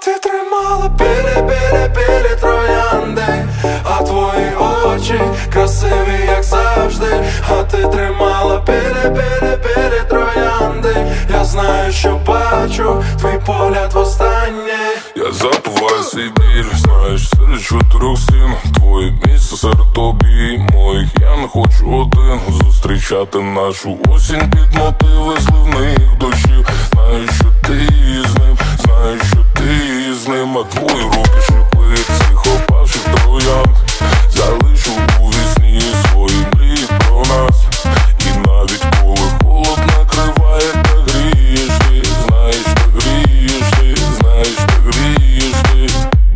ти тримала білі троянди, а твої очі красиві, як завжди. А ти тримала білі троянди. Я знаю, що бачу твій погляд востаннє. Я забуваю свій біль, знаєш, серед 4 стін. Твоє місце серед тобі моїх. Я не хочу один зустрічати нашу осінь під мотиви зливних дощів. Знаю, що ти з ним, знаю, що ти з ним. А твої руки шипи цих опавших троянд. Залишу у вісні свої мрії про нас. І навіть коли холод накриває, так грієш ти. Знаєш, так грієш ти, знаєш, так грієш ти.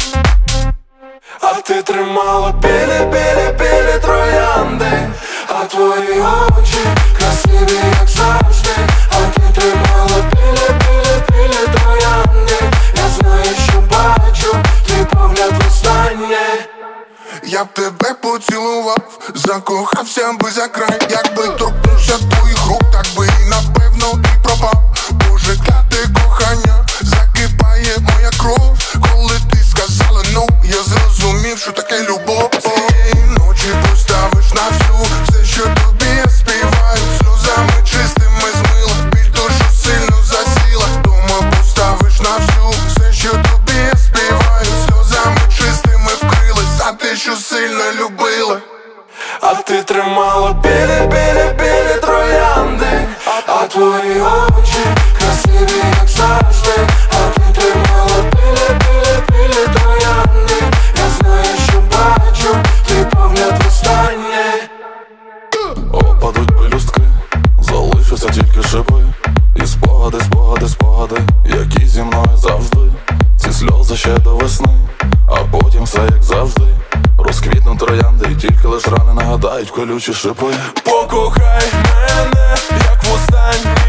А ти тримала білі троянди, а твої очі красиві, як завжди. А ти тримала білі троянди. Я знаю, що бачу твій погляд востаннє. Я б тебе поцілував, закохався би за край. Якби торкнувся твоїх рук, так би і напевно і пропав. Боже, кляте кохання, закипає моя кров. Коли ти сказала ну, я зрозумів, що таке любов. Цієї ночі поставиш на всю все, що тобі я співаю. Сльозами чистими змила біль, то що сильно засіла. Дома поставиш на всю все, що тобі я співаю. Сльозами чистими вкрилась за те, що сильно любила. А ти тримала білі троянди, а твої очі красиві, як завжди. А ти тримала білі троянди. Я знаю, що бачу твій погляд востаннє. Опадуть пелюстки, залишаться тільки шипи. І спогади, спогади, спогади, які зі мною завжди. Ці сльози ще до весни, а потім все як завжди. Розквітнуть троянди, і тільки лиш рани нагадають колючі шипи. Покохай мене, як востаннє